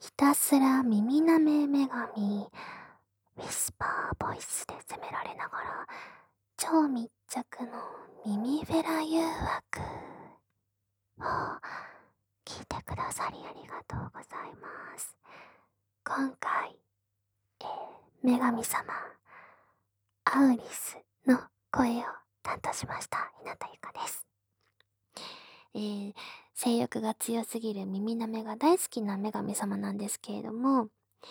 ひたすら耳なめ女神、ウィスパーボイスで責められながら、超密着の耳フェラ誘惑を聞いてくださりありがとうございます。今回、女神様、アウリスの声を担当しました、日向ゆかです。えー、性欲が強すぎる耳なめが大好きな女神様なんですけれども、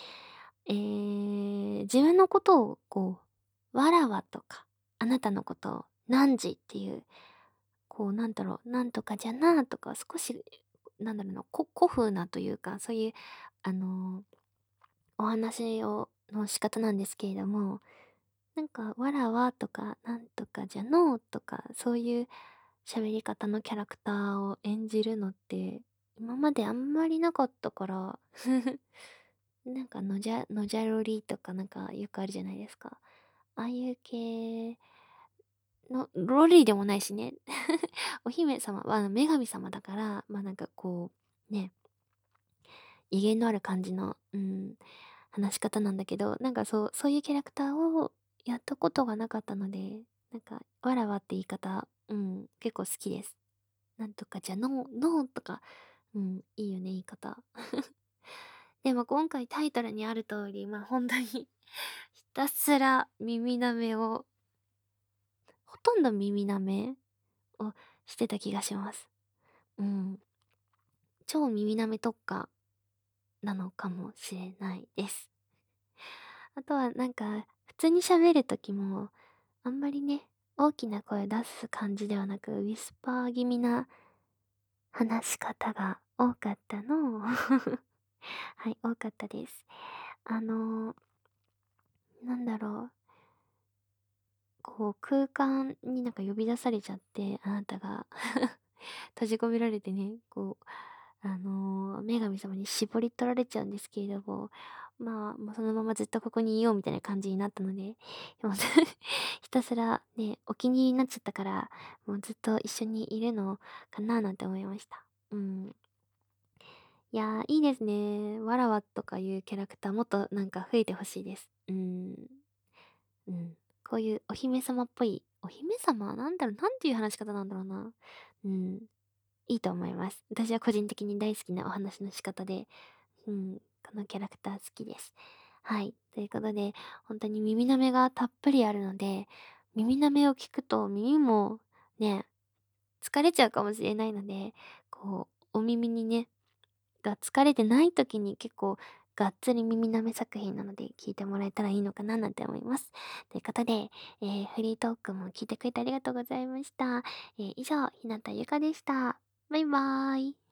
自分のことをわらわとか、あなたのことを汝っていう、なんだろう、なんとかじゃなとか、少し、なんだろうな、古風なというか、そういう、あのお話の仕方なんですけれども、なんか、わらわとか、なんとかじゃのうとか、そういう喋り方のキャラクターを演じるのって、今まであんまりなかったから、なんかのじゃろりとかなんかよくあるじゃないですか。ああいう系の、ロリでもないしね。お姫様は女神様だから、なんかね、威厳のある感じの、話し方なんだけど、なんかそういうキャラクターをやったことがなかったので、なんか、わらわって言い方、結構好きです。なんとかじゃのーとか、いいよね、言い方。でも今回タイトルにある通り、本当にひたすら耳舐めを、ほとんど耳舐めをしてた気がします。うん。超耳舐め特化なのかもしれないです。あとはなんか、普通に喋るときも、あんまりね、大きな声出す感じではなく、ウィスパー気味な話し方が多かったのをはい、多かったです。あのなんだろう、空間になんか呼び出されちゃって、あなたが閉じ込められてね、女神様に絞り取られちゃうんですけれども、もうそのままずっとここにいようみたいな感じになったので、でもひたすらね、お気に入りになっちゃったから、もうずっと一緒にいるのかななんて思いました。うん。いやー、いいですね。わらわとかいうキャラクターもっとなんか増えてほしいです。うん。こういうお姫様っぽい、お姫様なんだろう、なんていう話し方なんだろうな。うん。いいと思います。私は個人的に大好きなお話の仕方で、このキャラクター好きです。はい。ということで、本当に耳舐めがたっぷりあるので、耳舐めを聞くと耳もね、疲れちゃうかもしれないので、お耳にね、が疲れてない時に結構がっつり耳舐め作品なので聞いてもらえたらいいのかななんて思います。ということで、フリートークも聞いてくれてありがとうございました。以上、ひなたゆかでした。バイバーイ。